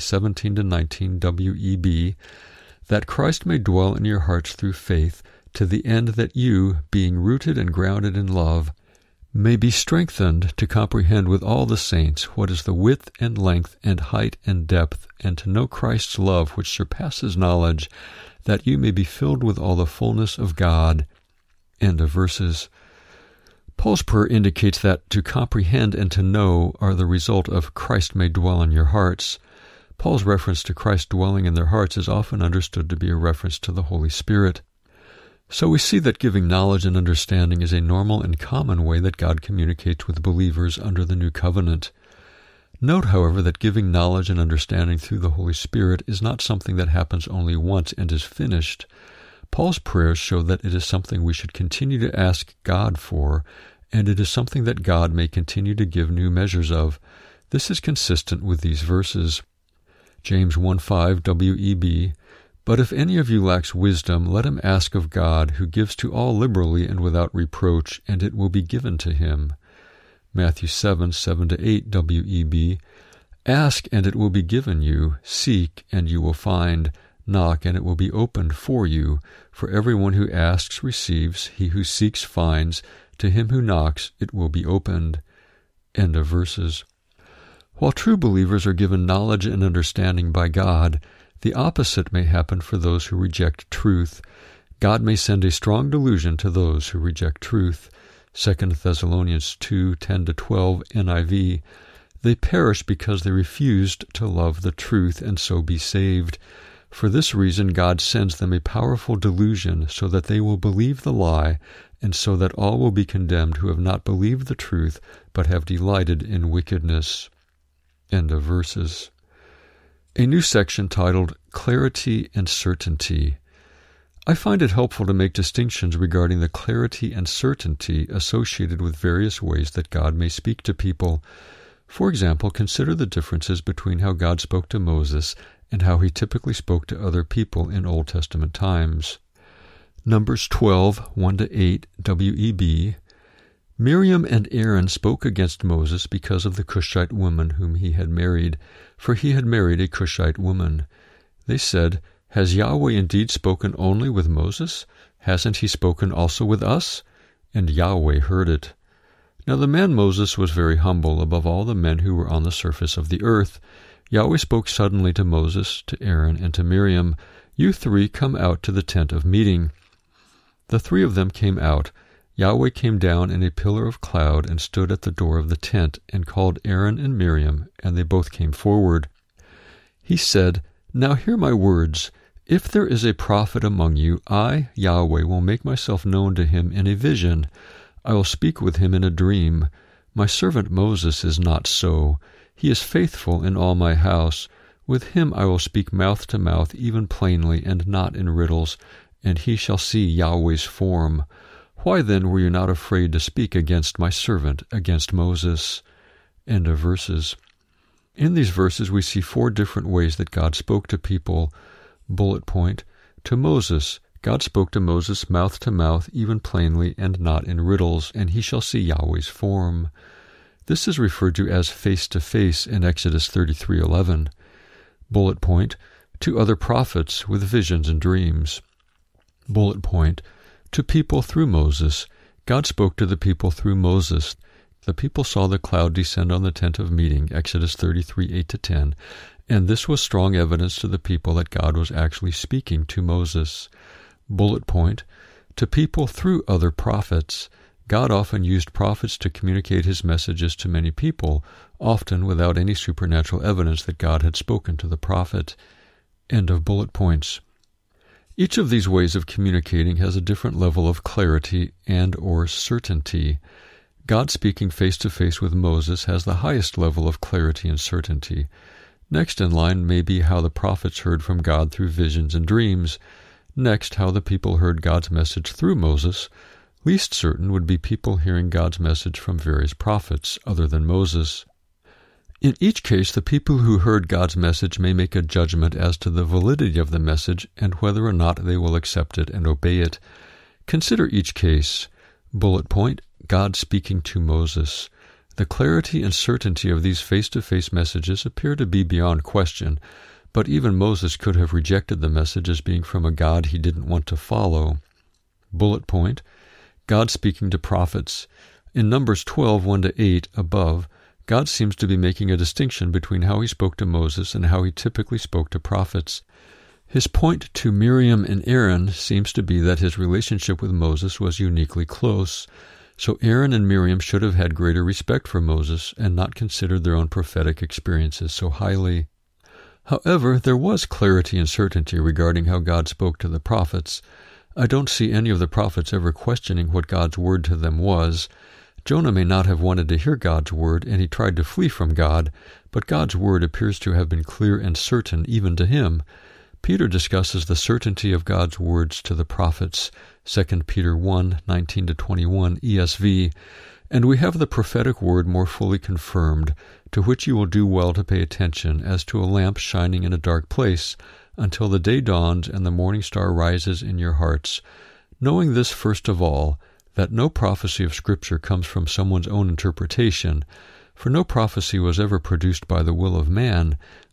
3:17-19 W.E.B. That Christ may dwell in your hearts through faith, to the end that you, being rooted and grounded in love, may be strengthened to comprehend with all the saints what is the width and length and height and depth, and to know Christ's love which surpasses knowledge, that you may be filled with all the fullness of God. End of verses. Paul's prayer indicates that to comprehend and to know are the result of Christ may dwell in your hearts. Paul's reference to Christ dwelling in their hearts is often understood to be a reference to the Holy Spirit. So we see that giving knowledge and understanding is a normal and common way that God communicates with believers under the New Covenant. Note, however, that giving knowledge and understanding through the Holy Spirit is not something that happens only once and is finished. Paul's prayers show that it is something we should continue to ask God for, and it is something that God may continue to give new measures of. This is consistent with these verses. James 1:5 W.E.B. But if any of you lacks wisdom, let him ask of God, who gives to all liberally and without reproach, and it will be given to him. Matthew 7:7-8 W.E.B. Ask, and it will be given you. Seek, and you will find. Knock, and it will be opened for you. For everyone who asks receives, he who seeks finds, to him who knocks it will be opened." End of verses. While true believers are given knowledge and understanding by God, the opposite may happen for those who reject truth. God may send a strong delusion to those who reject truth. 2 Thessalonians 2:10-12 NIV. They perish because they refused to love the truth and so be saved. For this reason God sends them a powerful delusion so that they will believe the lie, and so that all will be condemned who have not believed the truth but have delighted in wickedness. End of verses. A new section titled Clarity and Certainty. I find it helpful to make distinctions regarding the clarity and certainty associated with various ways that God may speak to people. For example, consider the differences between how God spoke to Moses and how he typically spoke to other people in Old Testament times. Numbers 12:1-8 WEB. Miriam and Aaron spoke against Moses because of the Cushite woman whom he had married, for he had married a Cushite woman. They said, "Has Yahweh indeed spoken only with Moses? Hasn't he spoken also with us?" And Yahweh heard it. Now the man Moses was very humble above all the men who were on the surface of the earth. Yahweh spoke suddenly to Moses, to Aaron, and to Miriam, "You three come out to the tent of meeting." The three of them came out. Yahweh came down in a pillar of cloud and stood at the door of the tent and called Aaron and Miriam, and they both came forward. He said, "Now hear my words. If there is a prophet among you, I, Yahweh, will make myself known to him in a vision. I will speak with him in a dream. My servant Moses is not so. He is faithful in all my house. With him I will speak mouth to mouth, even plainly, and not in riddles, and he shall see Yahweh's form. Why then were you not afraid to speak against my servant, against Moses?" End of verses. In these verses we see 4 different ways that God spoke to people. Bullet point. To Moses, God spoke to Moses mouth to mouth, even plainly, and not in riddles, and he shall see Yahweh's form. This is referred to as face-to-face in Exodus 33:11. Bullet point. To other prophets with visions and dreams. Bullet point. To people through Moses. God spoke to the people through Moses. The people saw the cloud descend on the tent of meeting, Exodus 33:8-10, and this was strong evidence to the people that God was actually speaking to Moses. Bullet point. To people through other prophets. God often used prophets to communicate his messages to many people, often without any supernatural evidence that God had spoken to the prophet. End of bullet points. Each of these ways of communicating has a different level of clarity and or certainty. God speaking face-to-face with Moses has the highest level of clarity and certainty. Next in line may be how the prophets heard from God through visions and dreams. Next, how the people heard God's message through Moses. Least certain would be people hearing God's message from various prophets other than Moses. In each case, the people who heard God's message may make a judgment as to the validity of the message and whether or not they will accept it and obey it. Consider each case. Bullet point, God speaking to Moses. The clarity and certainty of these face-to-face messages appear to be beyond question, but even Moses could have rejected the message as being from a God he didn't want to follow. Bullet point, God speaking to prophets. In Numbers 12:1-8 above, God seems to be making a distinction between how he spoke to Moses and how he typically spoke to prophets. His point to Miriam and Aaron seems to be that his relationship with Moses was uniquely close, so Aaron and Miriam should have had greater respect for Moses and not considered their own prophetic experiences so highly. However, there was clarity and certainty regarding how God spoke to the prophets. I don't see any of the prophets ever questioning what God's word to them was. Jonah may not have wanted to hear God's word, and he tried to flee from God, but God's word appears to have been clear and certain even to him. Peter discusses the certainty of God's words to the prophets, 2 Peter 1:19-21 ESV, and we have the prophetic word more fully confirmed, to which you will do well to pay attention as to a lamp shining in a dark place, until the day dawns and the morning star rises in your hearts, knowing this first of all, that no prophecy of Scripture comes from someone's own interpretation, for no prophecy was ever produced by the will of man,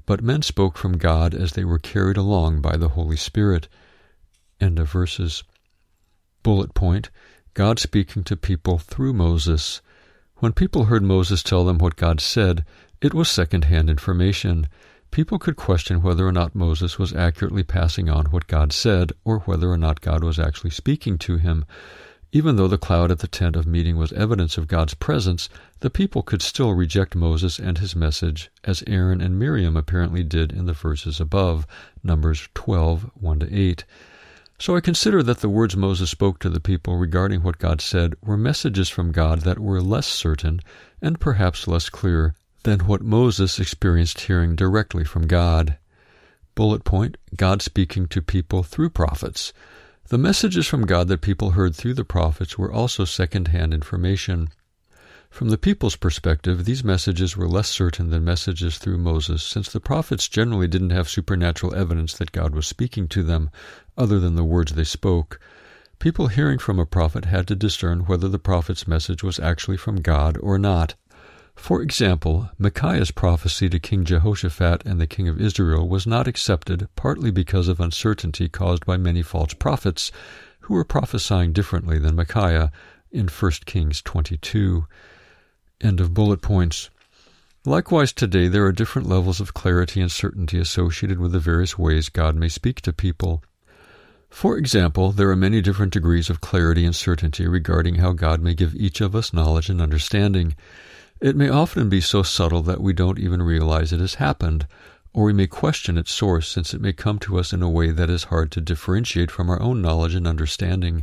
but men spoke from God as they were carried along by the Holy Spirit. End of verses. Bullet point: God speaking to people through Moses. When people heard Moses tell them what God said, it was second-hand information. People could question whether or not Moses was accurately passing on what God said, or whether or not God was actually speaking to him. Even though the cloud at the tent of meeting was evidence of God's presence, the people could still reject Moses and his message, as Aaron and Miriam apparently did in the verses above, Numbers 12, 1-8. So I consider that the words Moses spoke to the people regarding what God said were messages from God that were less certain and perhaps less clear than what Moses experienced hearing directly from God. Bullet point: God speaking to people through prophets. The messages from God that people heard through the prophets were also second-hand information. From the people's perspective, these messages were less certain than messages through Moses, since the prophets generally didn't have supernatural evidence that God was speaking to them, other than the words they spoke. People hearing from a prophet had to discern whether the prophet's message was actually from God or not. For example, Micaiah's prophecy to King Jehoshaphat and the king of Israel was not accepted, partly because of uncertainty caused by many false prophets, who were prophesying differently than Micaiah, in 1 Kings 22. End of bullet points. Likewise, today there are different levels of clarity and certainty associated with the various ways God may speak to people. For example, there are many different degrees of clarity and certainty regarding how God may give each of us knowledge and understanding. It may often be so subtle that we don't even realize it has happened, or we may question its source since it may come to us in a way that is hard to differentiate from our own knowledge and understanding.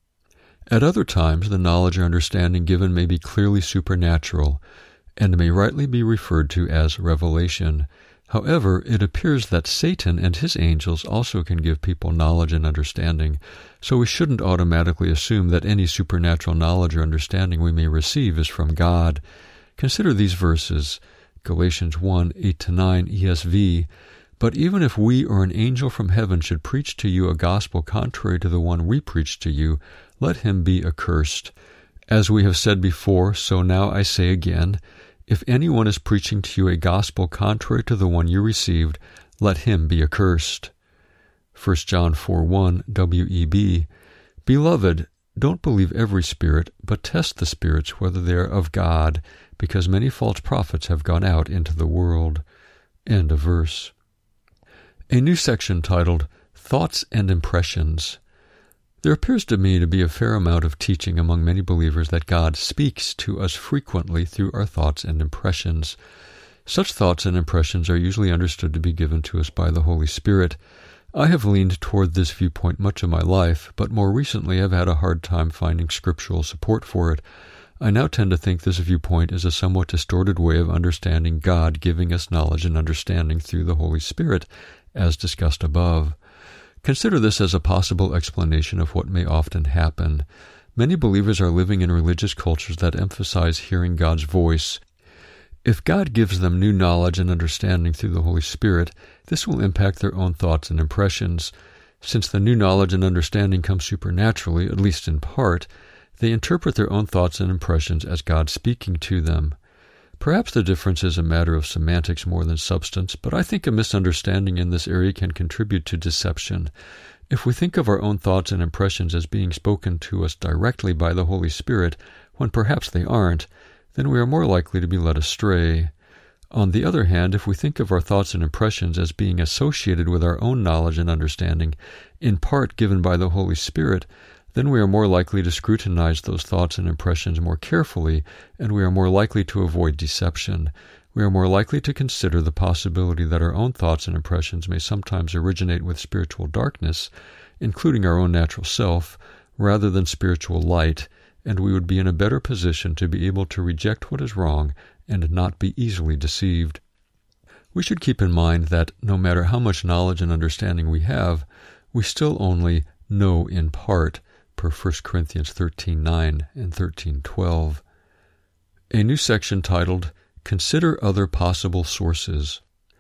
At other times, the knowledge or understanding given may be clearly supernatural, and may rightly be referred to as revelation. However, it appears that Satan and his angels also can give people knowledge and understanding, so we shouldn't automatically assume that any supernatural knowledge or understanding we may receive is from God. Consider these verses, Galatians 1, 8-9 ESV. But even if we or an angel from heaven should preach to you a gospel contrary to the one we preach to you, let him be accursed. As we have said before, so now I say again, if anyone is preaching to you a gospel contrary to the one you received, let him be accursed. 1 John 4:1 WEB. Beloved, don't believe every spirit, but test the spirits whether they are of God, because many false prophets have gone out into the world. End of verse. A new section titled Thoughts and Impressions. There appears to me to be a fair amount of teaching among many believers that God speaks to us frequently through our thoughts and impressions. Such thoughts and impressions are usually understood to be given to us by the Holy Spirit. I have leaned toward this viewpoint much of my life, but more recently I've had a hard time finding scriptural support for it. I now tend to think this viewpoint is a somewhat distorted way of understanding God giving us knowledge and understanding through the Holy Spirit, as discussed above. Consider this as a possible explanation of what may often happen. Many believers are living in religious cultures that emphasize hearing God's voice. If God gives them new knowledge and understanding through the Holy Spirit, this will impact their own thoughts and impressions. Since the new knowledge and understanding comes supernaturally, at least in part, they interpret their own thoughts and impressions as God speaking to them. Perhaps the difference is a matter of semantics more than substance, but I think a misunderstanding in this area can contribute to deception. If we think of our own thoughts and impressions as being spoken to us directly by the Holy Spirit, when perhaps they aren't, then we are more likely to be led astray. On the other hand, if we think of our thoughts and impressions as being associated with our own knowledge and understanding, in part given by the Holy Spirit, then we are more likely to scrutinize those thoughts and impressions more carefully, and we are more likely to avoid deception. We are more likely to consider the possibility that our own thoughts and impressions may sometimes originate with spiritual darkness, including our own natural self, rather than spiritual light, and we would be in a better position to be able to reject what is wrong and not be easily deceived. We should keep in mind that no matter how much knowledge and understanding we have, we still only know in part, per 1 Corinthians 13:9 and 13:12. A new section titled, Consider Other Possible Sources.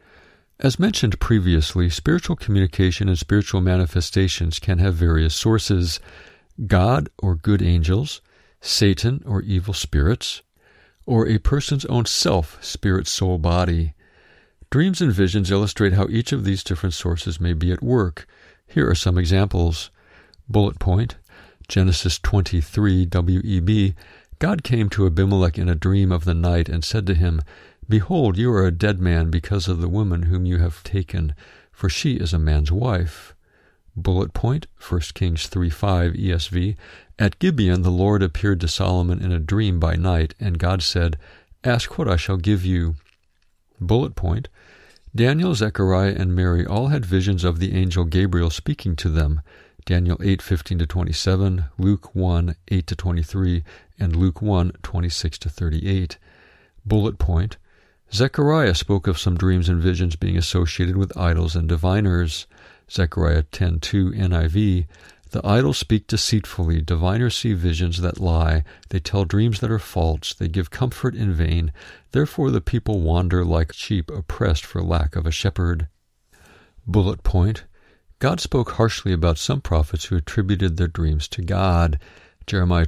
As mentioned previously, spiritual communication and spiritual manifestations can have various sources: God or good angels, Satan or evil spirits, or a person's own self, spirit, soul, body. Dreams and visions illustrate how each of these different sources may be at work. Here are some examples. Bullet point, Genesis 23 WEB, God came to Abimelech in a dream of the night and said to him, Behold, you are a dead man because of the woman whom you have taken, for she is a man's wife. Bullet point, 1 Kings 3:5 ESV, At Gibeon the Lord appeared to Solomon in a dream by night, and God said, Ask what I shall give you. Bullet point, Daniel, Zechariah, and Mary all had visions of the angel Gabriel speaking to them. Daniel 8:15-27, Luke 1:8-23, and Luke 1:26-38. Bullet point, Zechariah spoke of some dreams and visions being associated with idols and diviners. Zechariah 10:2 NIV, The idols speak deceitfully, diviners see visions that lie, they tell dreams that are false, they give comfort in vain, therefore the people wander like sheep oppressed for lack of a shepherd. Bullet point, God spoke harshly about some prophets who attributed their dreams to God. Jeremiah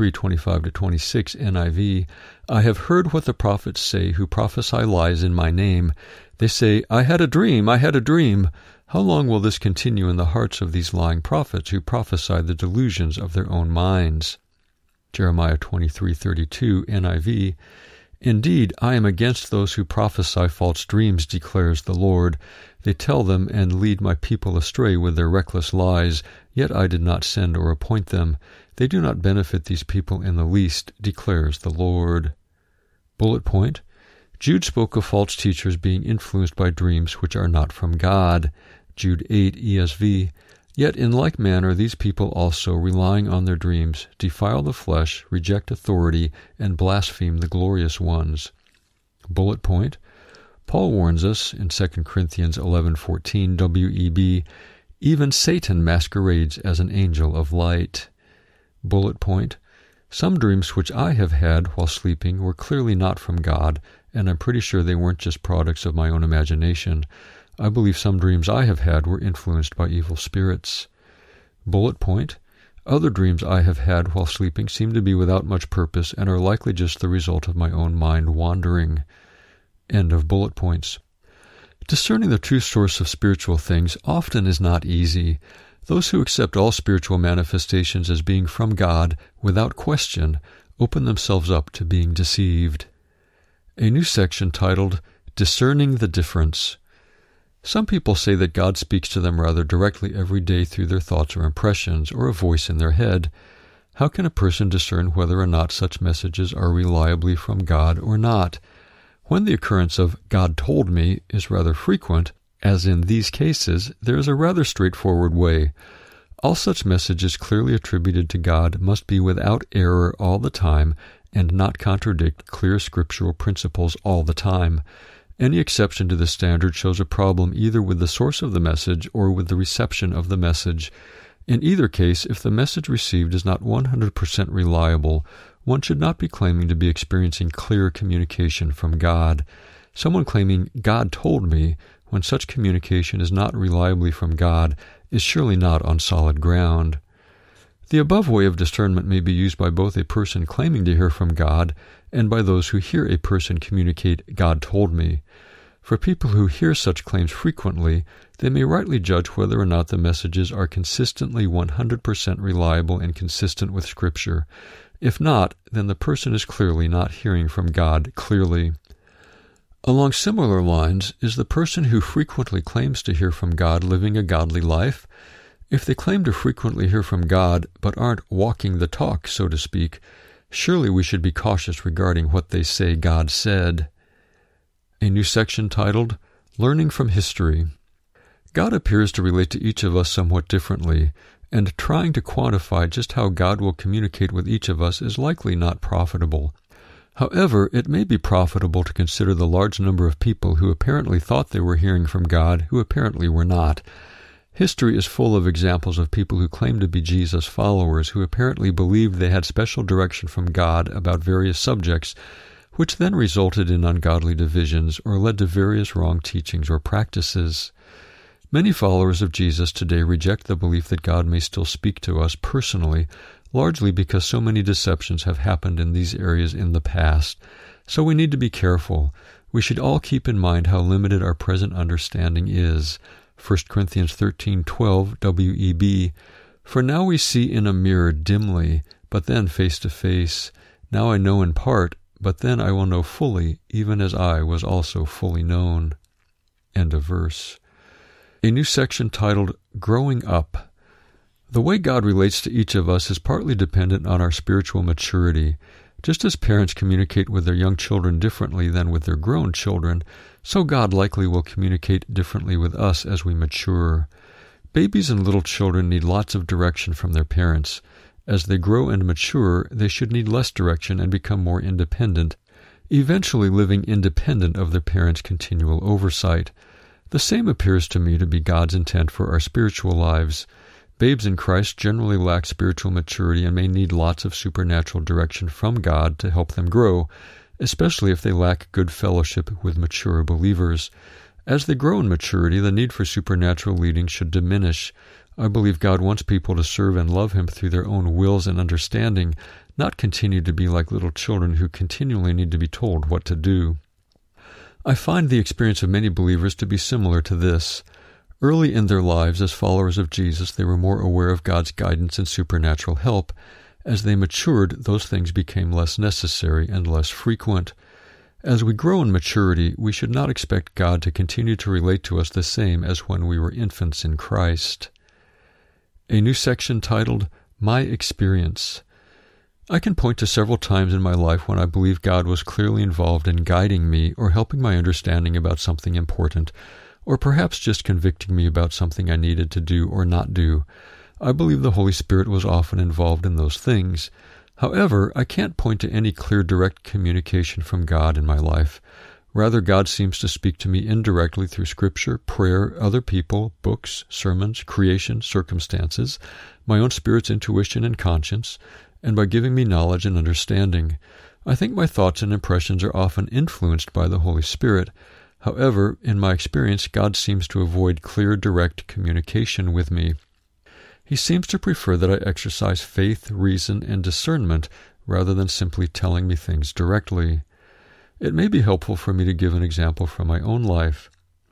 23:25-26 NIV, I have heard what the prophets say who prophesy lies in my name. They say, I had a dream, I had a dream. How long will this continue in the hearts of these lying prophets who prophesy the delusions of their own minds? Jeremiah 23:32 NIV, Indeed, I am against those who prophesy false dreams, declares the Lord. They tell them and lead my people astray with their reckless lies, yet I did not send or appoint them. They do not benefit these people in the least, declares the Lord. Bullet point, Jude spoke of false teachers being influenced by dreams which are not from God. Jude 8 ESV, Yet in like manner these people also, relying on their dreams, defile the flesh, reject authority, and blaspheme the glorious ones. Bullet point, Paul warns us in 2 Corinthians 11:14 WEB, Even Satan masquerades as an angel of light. Bullet point, Some dreams which I have had while sleeping were clearly not from God, and I'm pretty sure they weren't just products of my own imagination. I believe some dreams I have had were influenced by evil spirits. Bullet point, Other dreams I have had while sleeping seem to be without much purpose and are likely just the result of my own mind wandering. End of bullet points. Discerning the true source of spiritual things often is not easy. Those who accept all spiritual manifestations as being from God, without question, open themselves up to being deceived. A new section titled, Discerning the Difference. Some people say that God speaks to them rather directly every day through their thoughts or impressions, or a voice in their head. How can a person discern whether or not such messages are reliably from God or not? When the occurrence of God told me is rather frequent, as in these cases, there is a rather straightforward way. All such messages clearly attributed to God must be without error all the time and not contradict clear scriptural principles all the time. Any exception to this standard shows a problem either with the source of the message or with the reception of the message. In either case, if the message received is not 100% reliable, one should not be claiming to be experiencing clear communication from God. Someone claiming, God told me, when such communication is not reliably from God, is surely not on solid ground. The above way of discernment may be used by both a person claiming to hear from God and by those who hear a person communicate, God told me. For people who hear such claims frequently, they may rightly judge whether or not the messages are consistently 100% reliable and consistent with Scripture. If not, then the person is clearly not hearing from God clearly. Along similar lines is the person who frequently claims to hear from God living a godly life. If they claim to frequently hear from God but aren't walking the talk, so to speak, surely we should be cautious regarding what they say God said. A new section titled, Learning from History. God appears to relate to each of us somewhat differently, and trying to quantify just how God will communicate with each of us is likely not profitable. However, it may be profitable to consider the large number of people who apparently thought they were hearing from God who apparently were not. History is full of examples of people who claimed to be Jesus followers who apparently believed they had special direction from God about various subjects, which then resulted in ungodly divisions or led to various wrong teachings or practices. Many followers of Jesus today reject the belief that God may still speak to us personally, largely because so many deceptions have happened in these areas in the past. So we need to be careful. We should all keep in mind how limited our present understanding is. 1 Corinthians 13:12 WEB. For now we see in a mirror dimly, but then face to face. Now I know in part, but then I will know fully, even as I was also fully known. End of verse. A new section titled Growing Up. The way God relates to each of us is partly dependent on our spiritual maturity. Just as parents communicate with their young children differently than with their grown children, so God likely will communicate differently with us as we mature. Babies and little children need lots of direction from their parents. As they grow and mature, they should need less direction and become more independent, eventually living independent of their parents' continual oversight. The same appears to me to be God's intent for our spiritual lives. Babes in Christ generally lack spiritual maturity and may need lots of supernatural direction from God to help them grow, especially if they lack good fellowship with mature believers. As they grow in maturity, the need for supernatural leading should diminish. I believe God wants people to serve and love Him through their own wills and understanding, not continue to be like little children who continually need to be told what to do. I find the experience of many believers to be similar to this. Early in their lives as followers of Jesus, they were more aware of God's guidance and supernatural help. As they matured, those things became less necessary and less frequent. As we grow in maturity, we should not expect God to continue to relate to us the same as when we were infants in Christ. A new section titled, My Experience. I can point to several times in my life when I believe God was clearly involved in guiding me or helping my understanding about something important, or perhaps just convicting me about something I needed to do or not do. I believe the Holy Spirit was often involved in those things. However, I can't point to any clear direct communication from God in my life. Rather, God seems to speak to me indirectly through Scripture, prayer, other people, books, sermons, creation, circumstances, my own spirit's intuition and conscience, and by giving me knowledge and understanding. I think my thoughts and impressions are often influenced by the Holy Spirit. However, in my experience, God seems to avoid clear, direct communication with me. He seems to prefer that I exercise faith, reason, and discernment rather than simply telling me things directly. It may be helpful for me to give an example from my own life.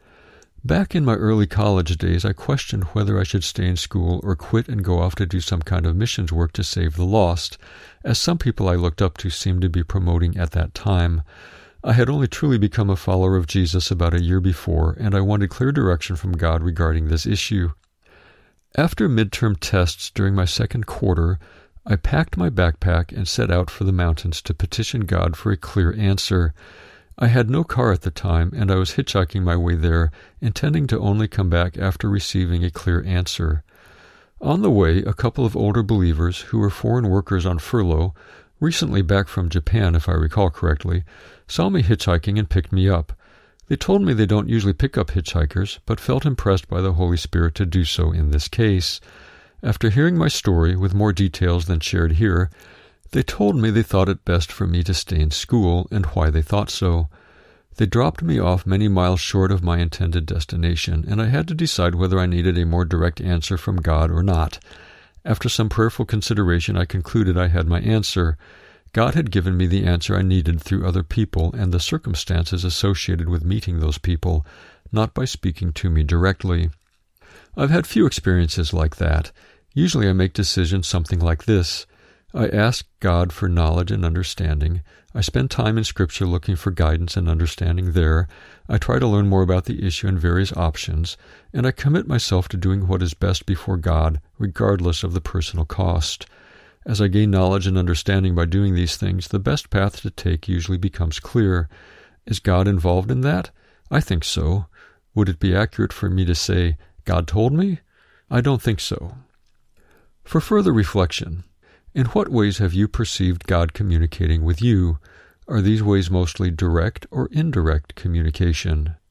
Back in my early college days, I questioned whether I should stay in school or quit and go off to do some kind of missions work to save the lost, as some people I looked up to seemed to be promoting at that time. I had only truly become a follower of Jesus about a year before, and I wanted clear direction from God regarding this issue. After midterm tests during my second quarter, I packed my backpack and set out for the mountains to petition God for a clear answer. I had no car at the time, and I was hitchhiking my way there, intending to only come back after receiving a clear answer. On the way, a couple of older believers, who were foreign workers on furlough, recently back from Japan if I recall correctly, saw me hitchhiking and picked me up. They told me they don't usually pick up hitchhikers, but felt impressed by the Holy Spirit to do so in this case. After hearing my story with more details than shared here, they told me they thought it best for me to stay in school and why they thought so. They dropped me off many miles short of my intended destination, and I had to decide whether I needed a more direct answer from God or not. After some prayerful consideration, I concluded I had my answer. God had given me the answer I needed through other people and the circumstances associated with meeting those people, not by speaking to me directly. I've had few experiences like that. Usually I make decisions something like this. I ask God for knowledge and understanding. I spend time in Scripture looking for guidance and understanding there. I try to learn more about the issue and various options, and I commit myself to doing what is best before God, regardless of the personal cost. As I gain knowledge and understanding by doing these things, the best path to take usually becomes clear. Is God involved in that? I think so. Would it be accurate for me to say, God told me? I don't think so. For further reflection, in what ways have you perceived God communicating with you? Are these ways mostly direct or indirect communication?